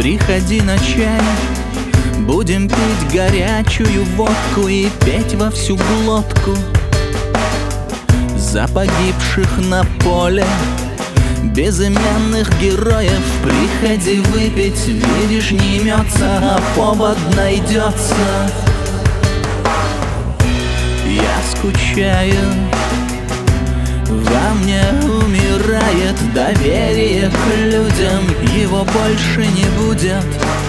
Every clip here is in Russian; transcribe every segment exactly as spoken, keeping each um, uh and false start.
приходи на чай. Будем пить горячую водку и петь во всю глотку за погибших на поле безымянных героев. Приходи выпить, видишь, не имется, а повод найдется. Я скучаю, во мне умирает доверие к людям, его больше не будет.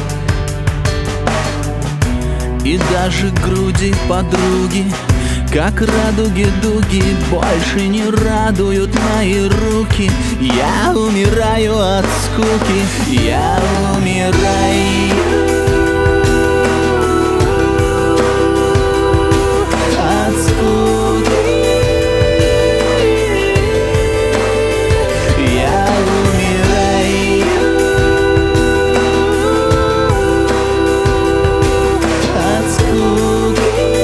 И даже груди подруги, как радуги-дуги, больше не радуют мои руки. Я умираю от скуки, я умираю от скуки. Я умираю от скуки.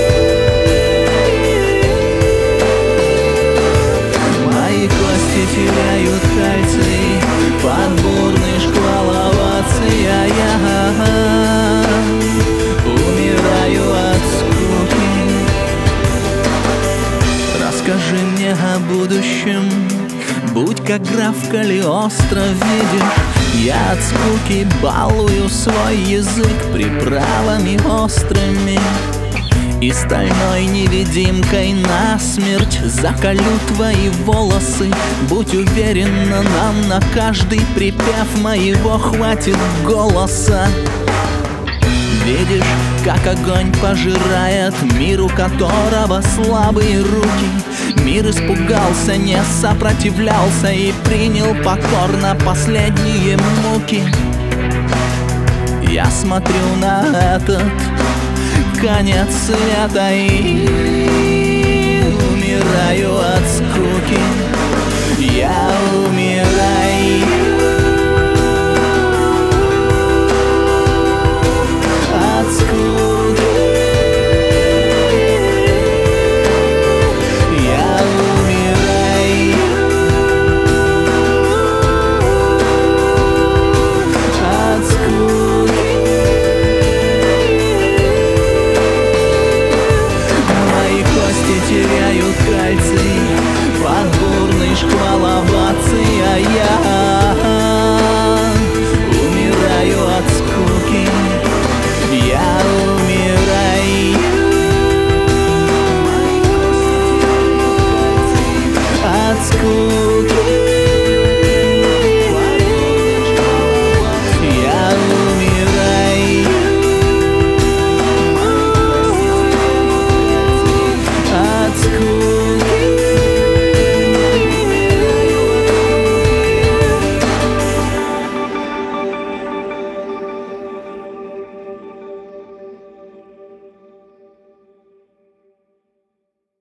Теряют кальций под бурный шквал оваций, а я умираю от скуки. Расскажи мне о будущем, будь как граф Калиостро, видишь, я от скуки балую свой язык приправами острыми и стальной невидимкой насмерть заколю твои волосы. Будь уверена, нам на каждый припев моего хватит голоса. Видишь, как огонь пожирает мир, у которого слабые руки. Мир испугался, не сопротивлялся и принял покорно последние муки. Я смотрю на этот конец света и умираю от скуки. Я